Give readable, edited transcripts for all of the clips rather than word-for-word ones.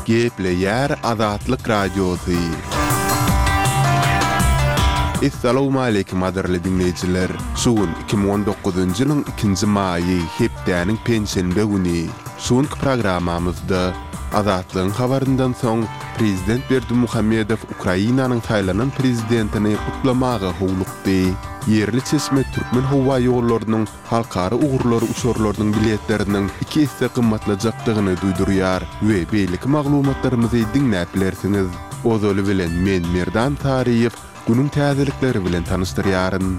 Gepleyer Azatlyk Radiosu. Assalamu alaykum adarly dinleyijiler. Şuun 2019-njy ýylyň 2-nji maýy hepdäniň pensiýende güni. Şuňky programamyzda Azatlygyň habaryndan soň Prezident Berdimuhammedow Ukrainanyň taýlanan prezidentini gutlamaga howlukdy. Yerli çeşme Türkmen howa ýollarynyň halkara ugurlary uçurlarynyň biletleriniň 2 esse gymmatlajakdygyny duýdurýar we beýleki maglumatlarymyzy dinläp bilersiňiz. Ozoly bilen men Merdan Tariýew günüň täzelikleri bilen tanışdyrýaryn.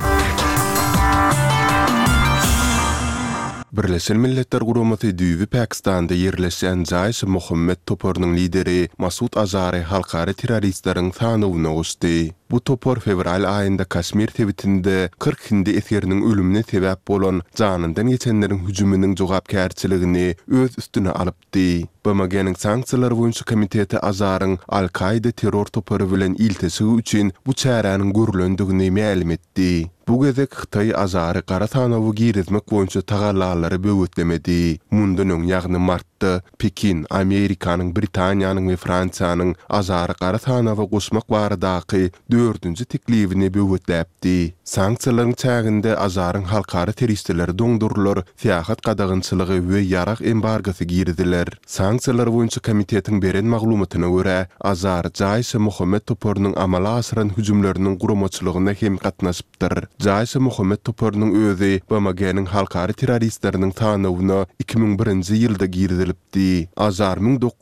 Birleşen Milletler Guramasy düýbi Pakistanda ýerleşen Jaish Mohammed toporynyň lideri Masud Azhari halkara terroristleriň sanawyna goşdy. Bu topor fevral aýynda Kaşmir tebitinde 40 hindi eseriniň ölümine sebäp bolan janyndan geçenleriň hüjümüniň jogapkärçiligini öz üstüne alypdy. BMG'niň sanksiýalar boýunça komiteti Azharyň Al-Qaida terror topory bilen iltisi üçin bu çäräniň görülendigini ma'lum etdi. Bu gezek Xitay Azhary gara sanawy girizmek boýunça tagallalary böwetlemedi. Mundan öň ýagny martda Pekin, Amerikanyň, Britaniýanyň we Fransiýanyň Azhary gara sanawy goşmak baradaky 4-nji teklifini böwetläpdi. Sanksiýalaryň çäginde Azharyň halkara terroristleri doňdurlar, syýasat gadagynçylygy we ýaraq embargasy girdiler. Sanksiýalar boýunça komitetiň beren maglumatyna görä, Azhar Jaish Mohammed toporynyň amala asyran hüjümleriniň guramaçylygyna hem gatnaşypdyr. Jaish Mohammed toporynyň özi BMG'niň halkara terroristleriniň tanawyna 2001-nji ýylda girdilipdi. Azhar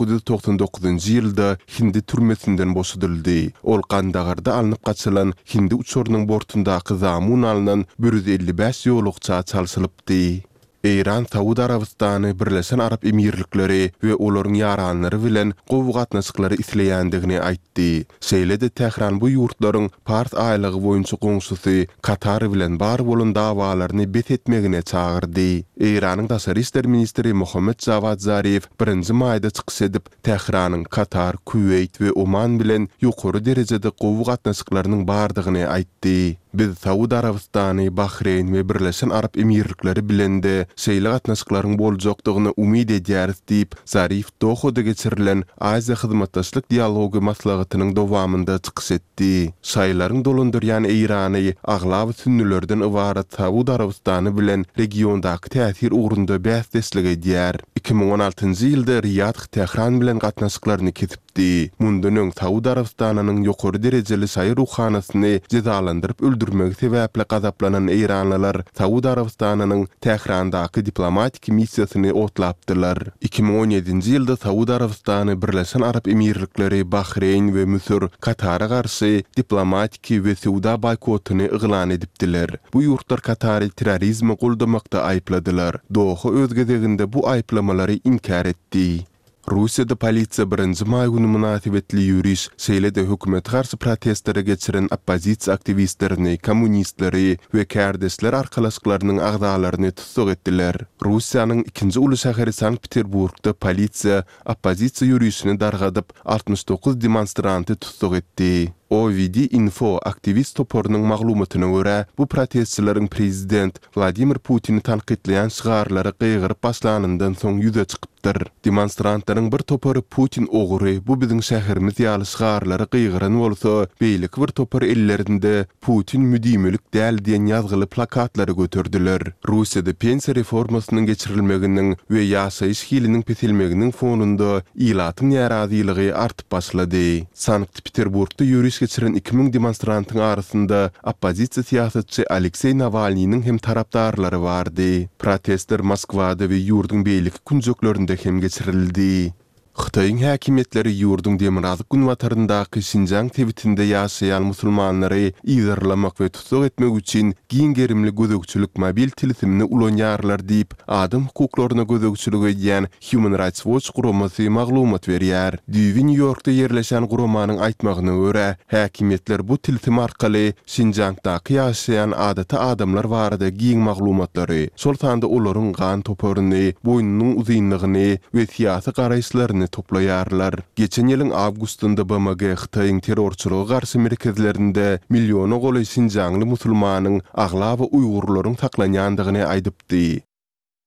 1999-njy ýylda Hindi türmesinden boşadyldy. Ol Kandagarda alınıp gaçylan Hindi uçurynyň bortundaky zamun alynan 155 ýolukça çalsylypdy. Iran, Saudi Arabistany, Birleşen Arap Emirlikleri we olaryň ýaranlary bilen gowy gatnaşyklary isleýändigini aýtdy. Şeýle-de Tehran bu ýurtlaryň Pars aýlygy boýunça goňşusy Katar bilen bar bolan dawalaryny bet etmegine çagyrdy. Iranyň Daşary işler ministri Mohammed Javad Zarif 1-nji maýda çykyş edip Tehranyň Katar, Kuweyt we Oman bilen ýokary derejede gowy gatnaşyklarynyň bardygyny aýtdy. Biz Saudi Arabistany, Bahreyn we Birleşen Arap Emirlikleri bilen de şeýle gatnaşyklaryň boljakdygyny umyt edýäris diýip Zarif Dohada geçirilen Aziýa hyzmatdaşlyk dialogy maslahatynyň dowamynda çykyş etdi. Şaýlaryň dolandyrýan Irany aglab sünnülerden ibarat Saudi Arabistany bilen regiondaky täsir ugrunda bäsdeslik edýär. 2016-njy ýylda Riyad Tehran bilen gatnaşyklaryny kesipdi. Mundan öň Saudi Arabistanynyň ýokary derejeli şaýy ruhanasyny cezalandyryp öldürmek sebäple gazaplanan Iranlylar Saudi Arabistanynyň Tehrandaky diplomatik missiýasyny otlapdylar. 2017-nji ýylda Saudi Arabistany, Birleşen Arap Emirlikleri, Bahreyn we Misir Katara garşy diplomatik we sowda boykotyny eglan edipdiler. Bu ýurtlar Katary terrorizmi goldamakda aýpladylar. Doha öz gezeginde bu aýplamalary inkar etdi. Russiýada polisiýa 1-nji maý güni münasibetli ýürüş, şeýle-de hökümet garşy protestlere geçiren oppozisiýa aktivistlerini, kommunistleri we kärdesler arkalaşyklarynyň agdalaryny tutsak etdiler. Russiýanyň 2-nji uly şäheri Sankt-Peterburgda polisiýa oppozisiýa ýürüşini dargadyp 69 demonstranty tutsak etdi. OVD Info aktivist toporynyň maglumatyna görä, bu protestçilerin prezident Vladimir Putin'i tanqidleýän şygarlary gıygyryp başlanyndan soň ýüze çykypdyr. Demonstrantlaryň bir topory Putin ogury, bu biziň şäherimiz ýaly şygarlary gıygyran bolsa, beýlik bir topor ellerinde Putin müdimlik däl diýen ýazgyly plakatlary götürdiler. Russiýada pensiýa reformasynyň geçirilmeginiň we ýaşaýyş hiliniň pesilmeginiň fonunda ilatyň ýaradylygy artyp başlady. Sankt-Peterburgda ýürüş geçiren 2000 demonstrantyň arasynda oppozisiýa siýasatçy Aleksey Navalnyň hem tarapdarlary bardy. Protestler Moskwada we ýurdun beýleki kunjoklarynda hem geçirildi. Xitayň häkimetleri ýurdun Demirhazyk günwataryndaky Şinjan tebitinde ýaşaýan musulmanlary ýygyrlamak we tutsak etmek üçin giňgerimli gözegçilik mobil telefonini ulanýarlar diýip adam hukuklaryna gözegçilik edýän Human Rights Watch guramasy maglumat berýär. New Yorkda ýerleşen guramanyň aýtmagyna görä, häkimetler bu telefon arkaly Şinjandaky ýaşaýan adata adamlar barada giň maglumatlary, şol sanda olaryň gan toporyny, boýnunyň uzynlygyny we siýasy garaýşlaryny toplaýarlar. Geçen ýylyň awgustynda BMG Xitayň terrorçylygy garşy merkezlerinde milyona goly Şinjanly musulmanyň aglaba Uýgurlaryň saklanýandygyny aýdypdy.